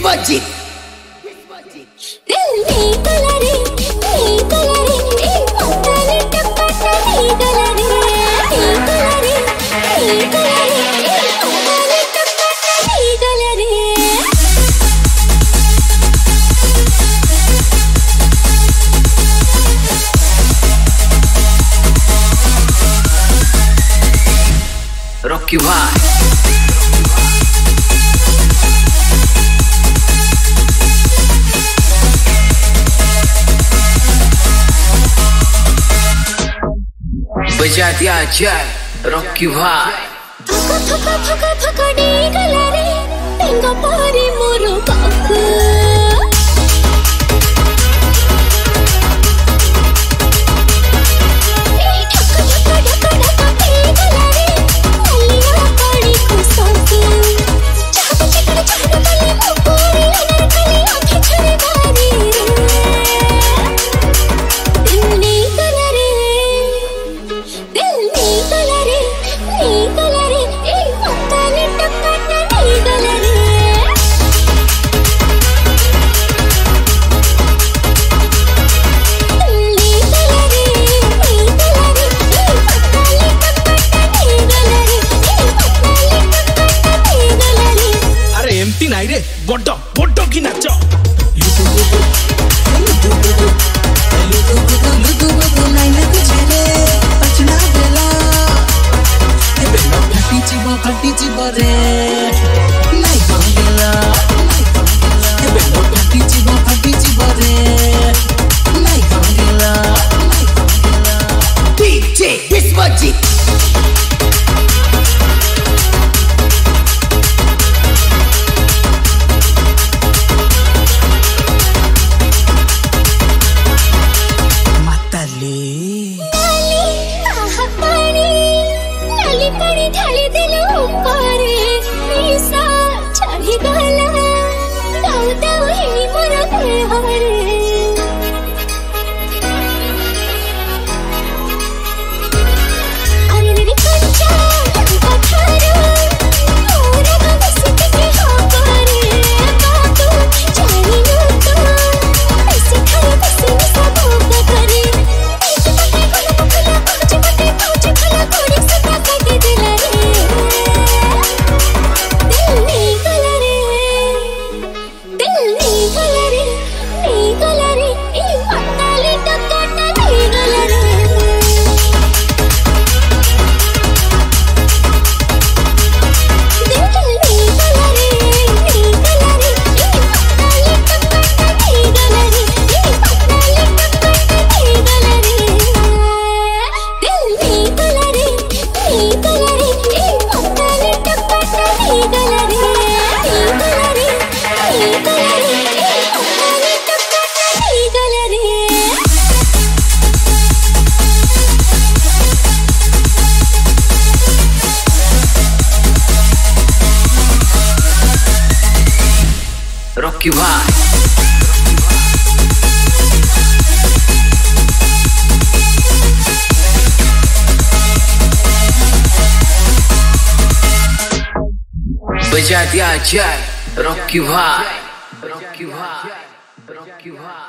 Vispajit. Rocky Vibe. बजा दिया जाए Rocky Vibe. थका गला रे तेंगा पारी मोरो बापू नाई रे बड्ड बड्ड की नाच फटी जीव रे नाई भांगेला फटी जीव रे नाई भांगेला DJ Vispajit. ढाली दिलो पारे मीसा चढ़ी गला दाऊ दाऊ ही मोरा हरे अरे रे कंचा पत्थर मोरा बस के हो पारे बातू जानी नो तो ऐसे खा बस सब करे पहुंच खला कोड़ी सदा काटे दिला Rocky Vibe. बजा दिया जाए Rocky Vibe. Rocky Vibe. Rocky Vibe.